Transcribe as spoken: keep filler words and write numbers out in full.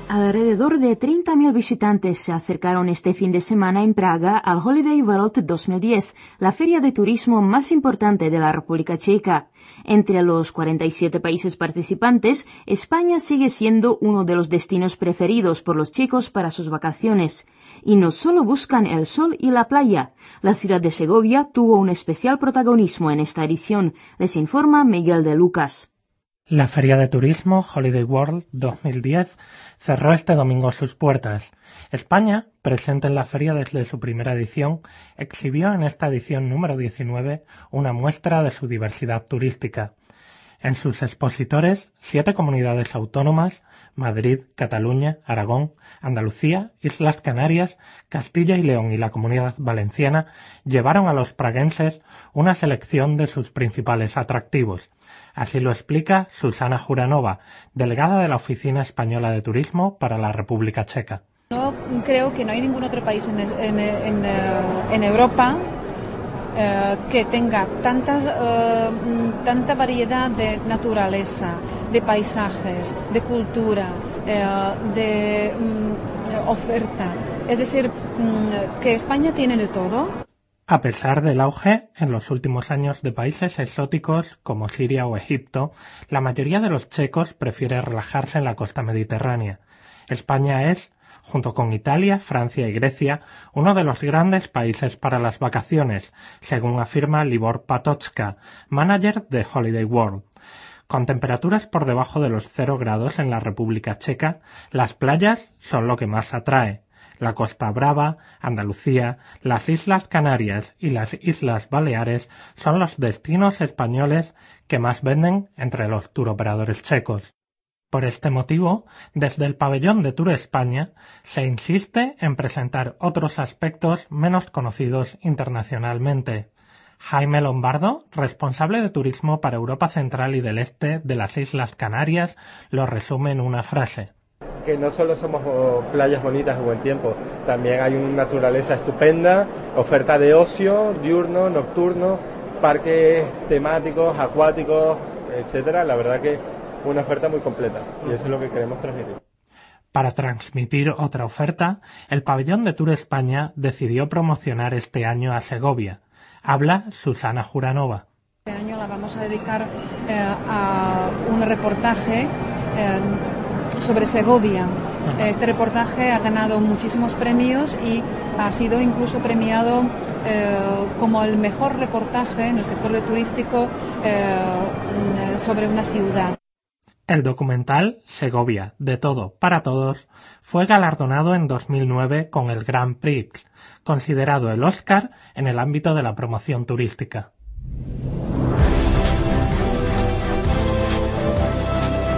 Alrededor de treinta mil visitantes se acercaron este fin de semana en Praga al Holiday World dos mil diez, la feria de turismo más importante de la República Checa. Entre los cuarenta y siete países participantes, España sigue siendo uno de los destinos preferidos por los checos para sus vacaciones. Y no solo buscan el sol y la playa. La ciudad de Segovia tuvo un especial protagonismo en esta edición, les informa Miguel de Lucas. La Feria de Turismo Holiday World dos mil diez cerró este domingo sus puertas. España, presente en la feria desde su primera edición, exhibió en esta edición número diecinueve una muestra de su diversidad turística. En sus expositores, siete comunidades autónomas, Madrid, Cataluña, Aragón, Andalucía, Islas Canarias, Castilla y León y la Comunidad Valenciana, llevaron a los praguenses una selección de sus principales atractivos. Así lo explica Susana Juranova, delegada de la Oficina Española de Turismo para la República Checa. No creo que no hay ningún otro país en, en, en, en Europa eh, que tenga tantas, eh, tanta variedad de naturaleza, de paisajes, de cultura, eh, de mm, oferta. Es decir, mm, que España tiene de todo. A pesar del auge en los últimos años de países exóticos como Siria o Egipto, la mayoría de los checos prefiere relajarse en la costa mediterránea. España es, junto con Italia, Francia y Grecia, uno de los grandes países para las vacaciones, según afirma Libor Patocka, manager de Holiday World. Con temperaturas por debajo de los cero grados en la República Checa, las playas son lo que más atrae. La Costa Brava, Andalucía, las Islas Canarias y las Islas Baleares son los destinos españoles que más venden entre los turoperadores checos. Por este motivo, desde el pabellón de Tour España se insiste en presentar otros aspectos menos conocidos internacionalmente. Jaime Lombardo, responsable de turismo para Europa Central y del Este de las Islas Canarias, lo resume en una frase. Que no solo somos playas bonitas de buen tiempo, también hay una naturaleza estupenda, oferta de ocio, diurno, nocturno, parques temáticos, acuáticos, etcétera. La verdad que una oferta muy completa y eso es lo que queremos transmitir. Para transmitir otra oferta, el pabellón de Tour España decidió promocionar este año a Segovia. Habla Susana Juranova. Este año la vamos a dedicar eh, a un reportaje eh, sobre Segovia. Este reportaje ha ganado muchísimos premios y ha sido incluso premiado eh, como el mejor reportaje en el sector turístico eh, sobre una ciudad. El documental Segovia, de todo para todos, fue galardonado en dos mil nueve con el Grand Prix, considerado el Oscar en el ámbito de la promoción turística.